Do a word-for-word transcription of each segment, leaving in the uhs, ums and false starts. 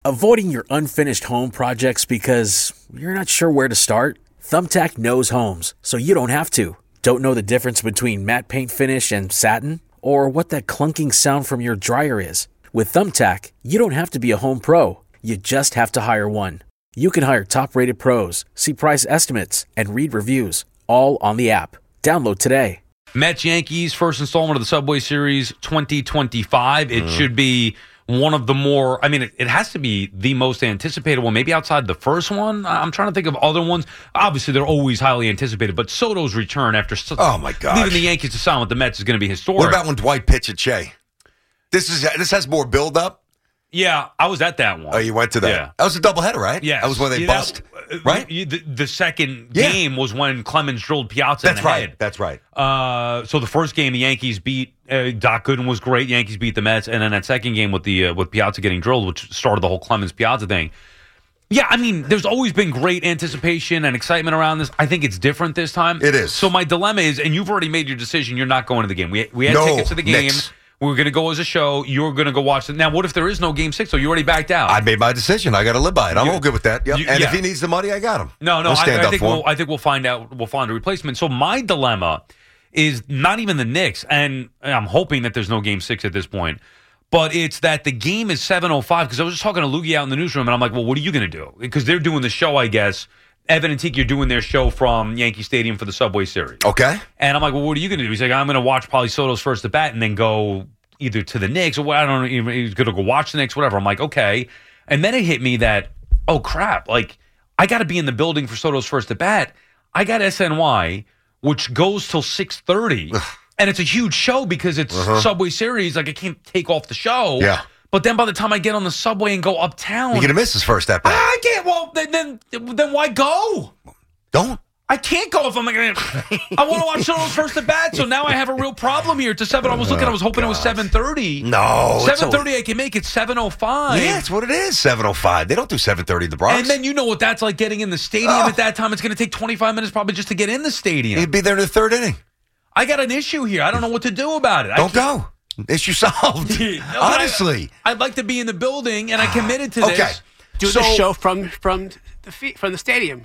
Avoiding your unfinished home projects because you're not sure where to start? Thumbtack knows homes, so you don't have to. Don't know the difference between matte paint finish and satin? Or what that clunking sound from your dryer is? With Thumbtack, you don't have to be a home pro. You just have to hire one. You can hire top-rated pros, see price estimates, and read reviews, all on the app. Download today. Mets Yankees, first installment of the Subway Series twenty twenty-five. It mm. should be one of the more, I mean, it, it has to be the most anticipated one, maybe outside the first one. I'm trying to think of other ones. Obviously, they're always highly anticipated, but Soto's return after oh my God, leaving the Yankees to sign with the Mets is going to be historic. What about when Dwight pitched at Shea? This is this has more build-up. Yeah, I was at that one. Oh, you went to that? Yeah. That was a doubleheader, right? Yeah. That was when they yeah, bust, that, right? The, the second yeah. game was when Clemens drilled Piazza That's in the right. head. That's right. Uh, so the first game, the Yankees beat, uh, Doc Gooden was great. Yankees beat the Mets. And then that second game with the uh, with Piazza getting drilled, which started the whole Clemens-Piazza thing. Yeah, I mean, there's always been great anticipation and excitement around this. I think it's different this time. It is. So my dilemma is, and you've already made your decision, you're not going to the game. We, we had no, tickets to the game. Knicks. We were going to go as a show. You were going to go watch it. Now, what if there is no game six? So you already backed out. I made my decision. I got to live by it. I'm you, all good with that. Yep. You, and yeah. if he needs the money, I got him. No, no. I'll stand I, I up think for we'll. him. I think we'll find out. We'll find a replacement. So my dilemma is not even the Knicks, and I'm hoping that there's no game six at this point. But it's that the game is seven oh five because I was just talking to Loogie out in the newsroom, and I'm like, well, what are you going to do? Because they're doing the show, I guess. Evan and Tiki are doing their show from Yankee Stadium for the Subway Series. Okay. And I'm like, well, what are you going to do? He's like, I'm going to watch probably Soto's first at bat and then go either to the Knicks or I don't know. He's going to go watch the Knicks, whatever. I'm like, okay. And then it hit me that, oh, crap. Like, I got to be in the building for Soto's first at bat. I got S N Y, which goes till six thirty. And it's a huge show because it's uh-huh. Subway Series. Like, I can't take off the show. Yeah. But then by the time I get on the subway and go uptown, you're going to miss his first at bat. I can't. Well, then, then, then why go? Don't. I can't go if I'm like, I want to watch Soto's first at bat. So now I have a real problem here. It's a seven. I was looking. I was hoping oh, it was seven thirty. No, seven thirty. I can make it seven oh five. Yeah, that's what it is. Seven oh five. They don't do seven thirty at the Bronx. And then you know what that's like getting in the stadium oh. at that time. It's going to take twenty-five minutes probably just to get in the stadium. You'd be there in the third inning. I got an issue here. I don't know what to do about it. Don't go. Issue solved. no, Honestly, I, I'd like to be in the building, and I committed to this. Okay, do so, the show from from the from the stadium.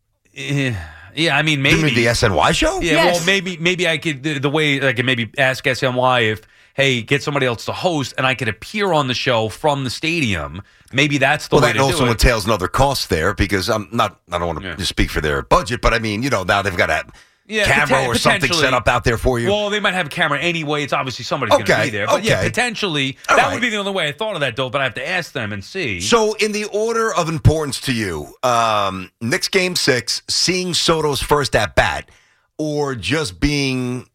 Yeah, yeah. I mean, maybe you mean the S N Y show. Yeah, yes. well, maybe maybe I could the, the way I could maybe ask S N Y if hey, get somebody else to host, and I could appear on the show from the stadium. Maybe that's the well, way to do it. Well, that also entails another cost there because I'm not. I don't want to yeah. speak for their budget, but I mean, you know, now they've got to. Yeah, camera poten- or something set up out there for you. Well, they might have a camera anyway. It's obviously somebody's okay, going to be there. But okay. yeah, potentially, All that right. would be the only way I thought of that, though. But I have to ask them and see. So, in the order of importance to you, um, Knicks game six, seeing Soto's first at bat, or just being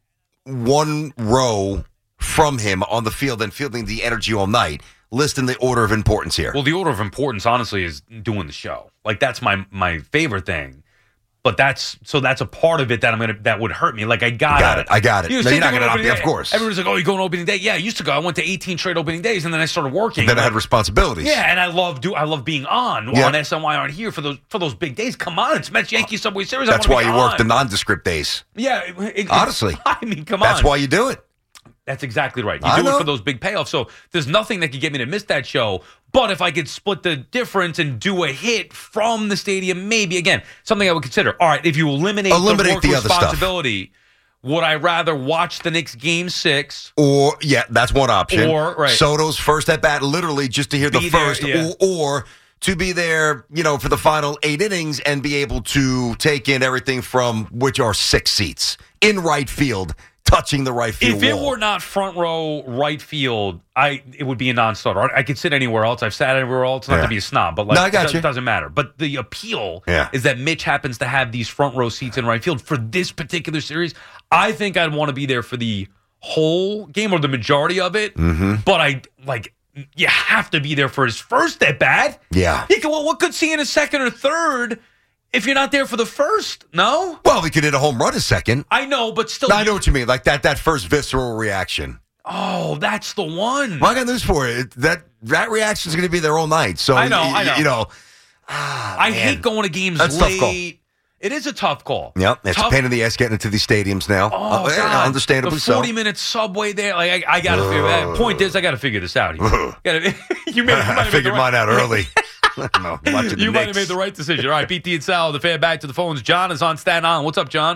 one row from him on the field and feeling the energy all night. List in the order of importance here. Well, the order of importance, honestly, is doing the show. Like that's my my favorite thing. But that's so that's a part of it that I'm gonna that would hurt me. Like I got, got it. I got it. You know, no, you're not gonna gonna not be, of course. Everyone's like, "Oh, you're going to opening day?" Yeah, I used to go. I went to eighteen straight opening days, and then I started working. Then like, I had responsibilities. Yeah, and I love do I love being on yeah. on S N Y aren't here for those for those big days. Come on, it's Mets Yankees Subway Series. That's I why you on. work the nondescript days. Yeah, it, honestly, I mean, come that's on. That's why you do it. That's exactly right. You I do know. it for those big payoffs. So there's nothing that could get me to miss that show. But if I could split the difference and do a hit from the stadium, maybe, again, something I would consider. All right, if you eliminate, eliminate the work the other responsibility, stuff. Would I rather watch the Knicks game six? Or, yeah, that's one option. Or, right. Soto's first at bat, literally just to hear be the first. There, yeah. or, or to be there, you know, for the final eight innings and be able to take in everything from which are six seats in right field. Touching the right field If it wall. were not front row right field, I it would be a non-starter. I could sit anywhere else. I've sat anywhere else. Not yeah. to be a snob, but like no, I got it you. doesn't matter. But the appeal yeah. is that Mitch happens to have these front row seats in right field for this particular series. I think I'd want to be there for the whole game or the majority of it. Mm-hmm. But I like you have to be there for his first at bat. Yeah. He can, well, what could see in a second or third? If you're not there for the first, no? Well, we could hit a home run a second. I know, but still. No, I know what you mean. Like that that first visceral reaction. Oh, that's the one. Well, I got news for you. That that reaction is going to be there all night. So I know, you, I know. You know, ah, I man. hate going to games That's tough call. late. It is a tough call. Yep, it's tough. a pain in the ass getting into these stadiums now. Oh, uh, God. Understandably the so. forty-minute subway there. Like I, I got to figure that. Point is, I got to figure this out. Here. Gotta, you made, you I figured right, mine out early. no, you might have made the right decision. All right, B T and Sal, the fan back to the phones. John is on Staten Island. What's up, John?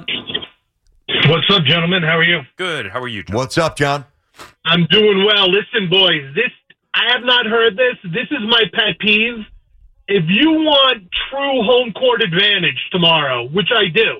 What's up, gentlemen? How are you? Good. How are you, John? What's up, John? I'm doing well. Listen, boys, this I have not heard this. This is my pet peeve. If you want true home court advantage tomorrow, which I do,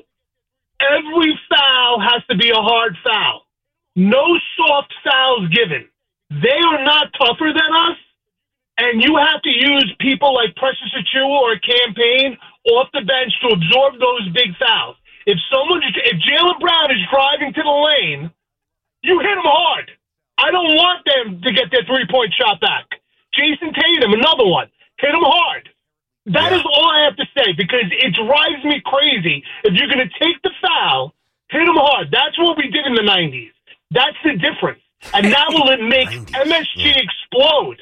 every foul has to be a hard foul. No soft fouls given. They are not tougher than us, and you have to use people like Precious Achiuwa or Campaign off the bench to absorb those big fouls. If someone, if Jaylen Brown is driving to the lane, you hit him hard. I don't want them to get their three-point shot back. Jason Tatum, another one. Hit him hard. That Yeah. is all I have to say, because it drives me crazy. If you're going to take the foul, hit him hard. That's what we did in the nineties. That's the difference. And now will it make M S G yeah. explode?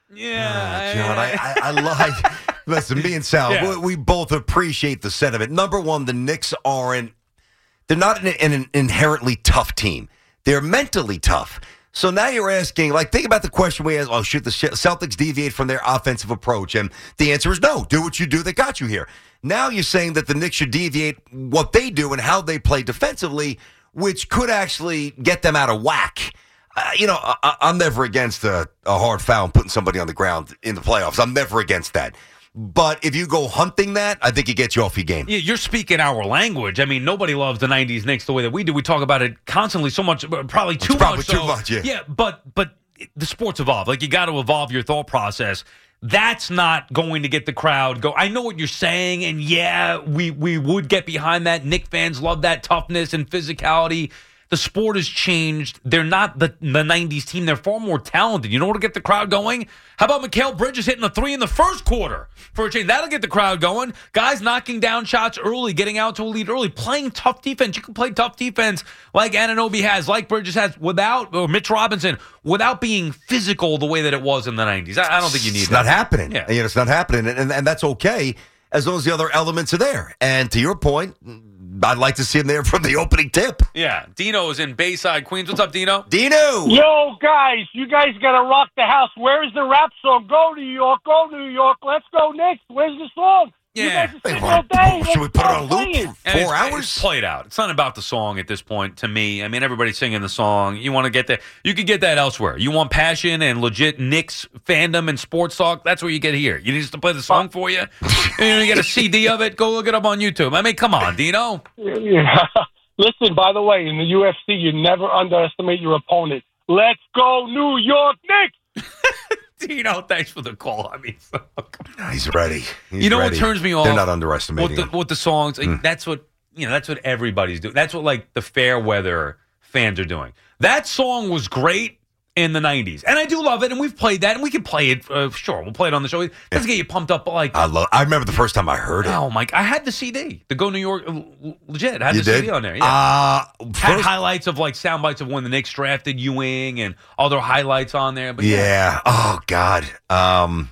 Yeah. Uh, John, I, I, I like. Listen, me and Sal, Yeah. we, we both appreciate the sentiment. Number one, the Knicks aren't. They're not an, an inherently tough team. They're mentally tough. So now you're asking, like, think about the question we asked, oh, should the Celtics deviate from their offensive approach? And the answer is no. Do what you do that got you here. Now you're saying that the Knicks should deviate what they do and how they play defensively, which could actually get them out of whack. Uh, you know, I, I'm never against a, a hard foul and putting somebody on the ground in the playoffs. I'm never against that. But if you go hunting that, I think it gets you off your game. Yeah, you're speaking our language. I mean, nobody loves the nineties Knicks the way that we do. We talk about it constantly so much, probably too It's probably much. too so. much, yeah. Yeah, but but the sport's evolved. Like, you got to evolve your thought process. That's not going to get the crowd go. I know what you're saying, and yeah, we, we would get behind that. Knicks fans love that toughness and physicality. The sport has changed. They're not the, the nineties team. They're far more talented. You know what will get the crowd going? How about Mikal Bridges hitting a three in the first quarter for a change? That'll get the crowd going. Guys knocking down shots early, getting out to a lead early, playing tough defense. You can play tough defense like Anunoby has, like Bridges has, without, or Mitch Robinson, without being physical the way that it was in the nineties. I, I don't think you need it's that. It's not happening. Yeah. You know, it's not happening, and, and, and that's okay as long as the other elements are there. And to your point, I'd like to see him there from the opening tip. Yeah. Dino is in Bayside, Queens. What's up, Dino? Dino! Yo, guys, you guys got to rock the house. Where's the rap song? Go New York, go New York. Let's go Knicks. Where's the song? Yeah. You guys are Hey, sitting well, all day. should we Let's put it start on loop? playing. And Four it's, hours? It's played out. It's not about the song at this point to me. I mean, everybody's singing the song. You want to get that. You can get that elsewhere. You want passion and legit Knicks fandom and sports talk. That's where you get here. You need us to play the song for you. And you get a C D of it. Go look it up on YouTube. I mean, come on, Dino. Yeah. Listen, by the way, in the U F C, you never underestimate your opponent. Let's go New York Knicks. Dino, thanks for the call. I mean, so, He's ready. He's you know ready. what turns me off? They're not underestimating With the, him. with the songs, like, Mm. that's what you know. That's what everybody's doing. That's what like the fair weather fans are doing. That song was great in the nineties, and I do love it. And we've played that, and we can play it. Uh, sure, we'll play it on the show. It doesn't get you pumped up, but like, I love. I remember the first time I heard it. oh my! I had the C D, the Go New York, uh, legit. I had You the did? C D on there. Yeah. Uh, had first, highlights of like sound bites of when the Knicks drafted Ewing and other highlights on there. But yeah, yeah. Oh God. Um.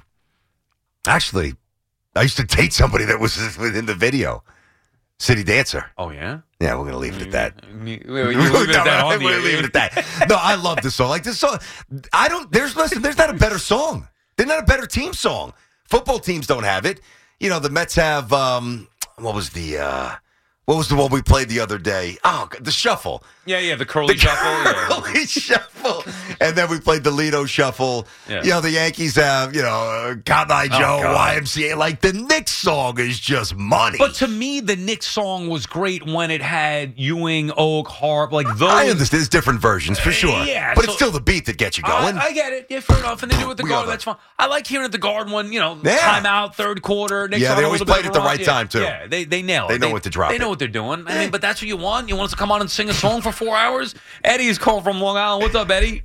Actually, I used to date somebody that was within the video. City Dancer. oh yeah. Yeah, we're gonna leave it at that. You, you leave it at that on the We're air. leaving it at that. No, I love this song. Like this song, I don't. There's listen. There's not a better song. There's not a better team song. Football teams don't have it. You know, the Mets have. Um, what was the? Uh, what was the one we played the other day? Oh, the Shuffle. Yeah, yeah, the curly The shuffle. Yeah. curly shuffle. And then we played the Lido Shuffle. Yeah. You know, the Yankees have, you know, uh, Cotton Eye Oh, Joe, God. Y M C A. Like, the Knicks song is just money. But to me, the Knicks song was great when it had Ewing, Oak, Harp, like those. I understand. There's different versions, for sure. yeah, But so- it's still the beat that gets you going. I, I get it. Yeah, fair enough. And they do it with the We guard. love it. That's fine. I like hearing at the guard when, you know, Yeah. timeout, third quarter. Knicks Yeah, on they a always little played bit at the of a run. right time, too. Yeah, they, they nail it. They know what to drop They it. know what they're doing. I Yeah. mean, but that's what you want. You want us to come on and sing a song for four hours? Eddie's calling from Long Island. What's up, Eddie?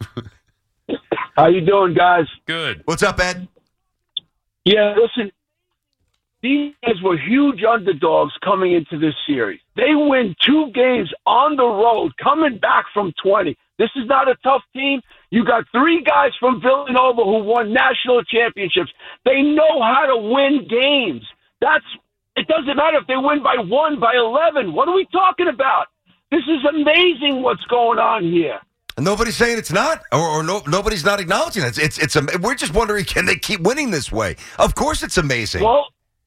How you doing, guys? Good. What's up, Ed? Yeah, listen, these guys were huge underdogs coming into this series. They win two games on the road, coming back from twenty. This is not a tough team. You got three guys from Villanova who won national championships. They know how to win games. That's It doesn't matter if they win by one, by eleven. What are we talking about? This is amazing what's going on here. Nobody's saying it's not, or, or no, nobody's not acknowledging it. It's, it's, it's, we're just wondering, can they keep winning this way? Of course it's amazing. Well,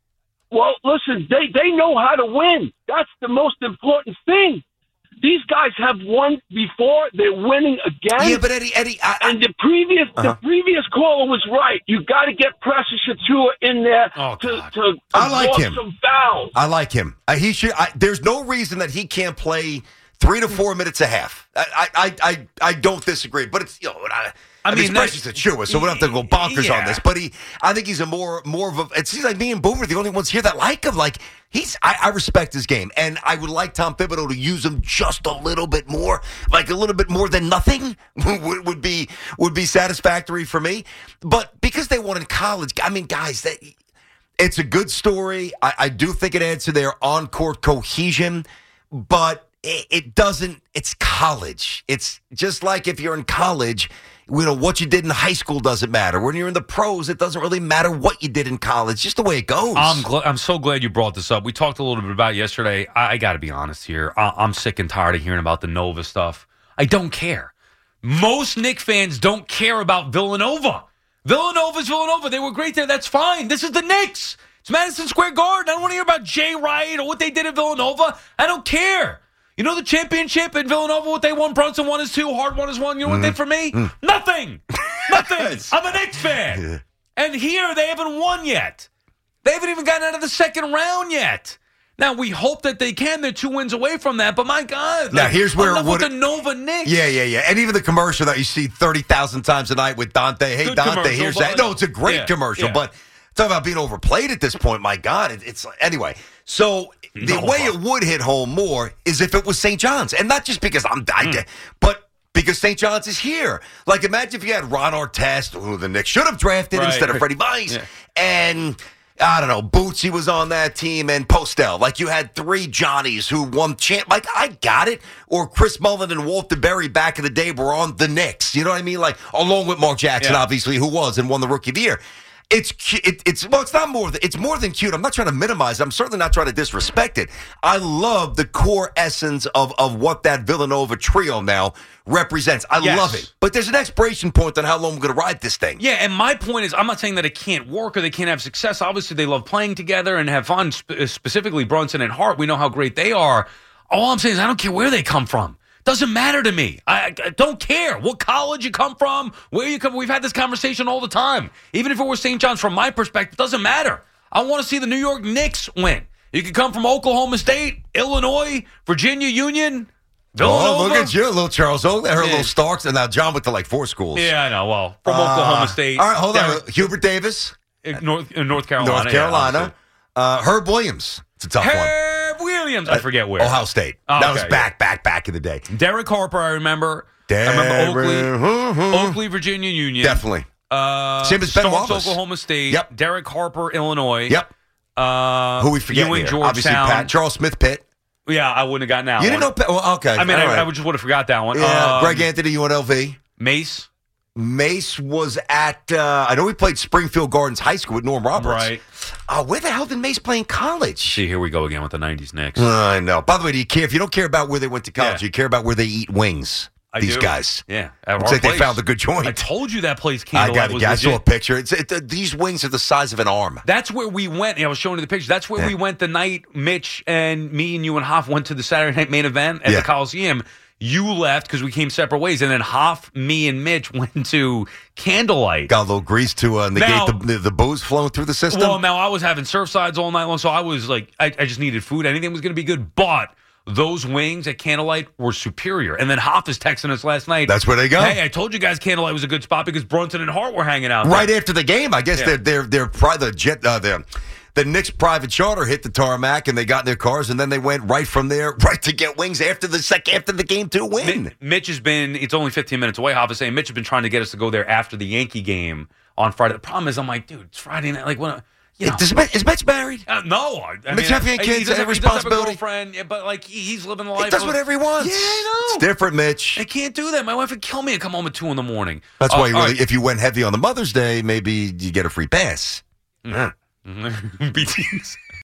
well, listen, they, they know how to win. That's the most important thing. These guys have won before. They're winning again. Yeah, but Eddie, Eddie, I, I, and the previous uh-huh. the previous caller was right. You got to get Precious Achiuwa in there Oh, to, God. to I like absorb him. some fouls. I like him. Uh, he should. I, there's no reason that he can't play three to four minutes a half. I, I, I, I don't disagree. But it's you know, I, I I mean, mean, Precious Achiuwa, so we don't have to go bonkers yeah. on this. But he, I think he's a more, more of a. It seems like me and Boomer are the only ones here that like him. Like he's, I, I respect his game, and I would like Tom Thibodeau to use him just a little bit more, like a little bit more than nothing would, would be would be satisfactory for me. But because they won in college, I mean, guys, that it's a good story. I, I do think it adds to their on-court cohesion, but it, it doesn't. It's college. It's just like if you're in college. You know, what you did in high school doesn't matter. When you're in the pros, it doesn't really matter what you did in college. Just the way it goes. I'm gl- I'm so glad you brought this up. We talked a little bit about it yesterday. I, I got to be honest here. I- I'm sick and tired of hearing about the Nova stuff. I don't care. Most Knick fans don't care about Villanova. Villanova's Villanova. They were great there. That's fine. This is the Knicks. It's Madison Square Garden. I don't want to hear about Jay Wright or what they did at Villanova. I don't care. You know the championship in Villanova, what they won? Brunson won is two, Hart won is one. You know what they did for me? Mm. Nothing. Nothing. I'm a Knicks fan. Yeah. And here, they haven't won yet. They haven't even gotten out of the second round yet. Now, we hope that they can. They're two wins away from that. But, my God. Now, like, here's where enough it would with the Nova Knicks. Yeah, yeah, yeah. And even the commercial that you see thirty thousand times a night with Dante. Hey, Good Dante, here's that. No, it's a great yeah, commercial. Yeah. But talk about being overplayed at this point. My God. It, it's anyway. So the Nova. way it would hit home more is if it was Saint John's. And not just because I'm I, mm. but because Saint John's is here. Like, imagine if you had Ron Artest, who the Knicks should have drafted right. instead of Freddie Bice. Yeah. And I don't know, Bootsy was on that team and Postel. Like, you had three Johnnies who won champ. Like, I got it. Or Chris Mullin and Walter Berry back in the day were on the Knicks. You know what I mean? Like, along with Mark Jackson, yeah. obviously, who was and won the Rookie of the Year. It's it, it's well, it's not more. Than, it's more than cute. I'm not trying to minimize it. I'm certainly not trying to disrespect it. I love the core essence of of what that Villanova trio now represents. I yes. love it. But there's an expiration point on how long we're going to ride this thing. Yeah, and my point is, I'm not saying that it can't work or they can't have success. Obviously, they love playing together and have fun. Sp- specifically, Brunson and Hart. We know how great they are. All I'm saying is, I don't care where they come from. Doesn't matter to me. I, I don't care what college you come from, where you come. We've had this conversation all the time. Even if it was Saint John's, from my perspective, doesn't matter. I want to see the New York Knicks win. You can come from Oklahoma State, Illinois, Virginia Union, Villanova. Oh, look at you, little Charles Oak. Her Yeah. little Starks, and now John went to like four schools. Yeah, I know. Well, from Uh, Oklahoma State. All right, hold on. Derek- Hubert Davis, North, uh, North Carolina. North Carolina. Yeah, uh, Herb Williams. It's a tough one. Herb Williams. I forget where. Ohio State. Oh, that okay, was back, yeah. back, back in the day. Derek Harper, I remember. Derek, I remember Oakley. mm-hmm. Oakley, Virginia Union. Definitely. Uh, Same as Ben Starks, Wallace. Oklahoma State. Yep. Derek Harper, Illinois. Yep. Uh, Who we forget Ewing, here? Georgetown. Obviously, Pat. Charles Smith, Pitt. Yeah, I wouldn't have gotten that You one. didn't know Pitt? Well, okay. I mean, All I, right. I just would have forgot that one. Yeah, Um, Greg Anthony, U N L V. Mace. Mace was at, uh, I know he played Springfield Gardens High School with Norm Roberts. Right. Uh, where the hell did Mace play in college? See, here we go again with the nineties Knicks. I know. By the way, do you care? If you don't care about where they went to college, Yeah. you care about where they eat wings. I These do. guys. Yeah. At Looks our like they place. found a good joint. I told you that place I Candlelight got it. was I saw a legit. picture. It's it, uh, these wings are the size of an arm. That's where we went. I was showing you the picture. That's where Yeah. we went the night Mitch and me and you and Hoff went to the Saturday night main event at Yeah. the Coliseum. You left because we came separate ways, and then Hoff, me, and Mitch went to Candlelight. Got a little grease to uh, negate Now- the, the, the booze flowing through the system. Well, now I was having surf sides all night long, so I was like, I, I just needed food. Anything was going to be good, but those wings at Candlelight were superior. And then Hoff is texting us last night. That's where they go. Hey, I told you guys Candlelight was a good spot because Brunson and Hart were hanging out there. Right after the game, I guess Yeah. they're they're they're pri- the jet uh, the the Knicks private charter hit the tarmac and they got in their cars and then they went right from there right to get wings after the sec after the game to win. Mi- Mitch has been, it's only fifteen minutes away. Hoff is saying Mitch has been trying to get us to go there after the Yankee game on Friday. The problem is, I'm like, dude, it's Friday night. Like, what? You know, Does Mitch, is Mitch married? uh, no, I, I Mitch mean, have any I- kids, He does have have, he does have a responsibility? girlfriend, yeah, but like he, he's living the life. He does of- whatever he wants. Yeah, I know. It's different, Mitch. I can't do that. My wife would kill me to come home at two in the morning. That's Uh, why you all really, right. if you went heavy on the Mother's Day, maybe you get a free pass. Yeah. B T's.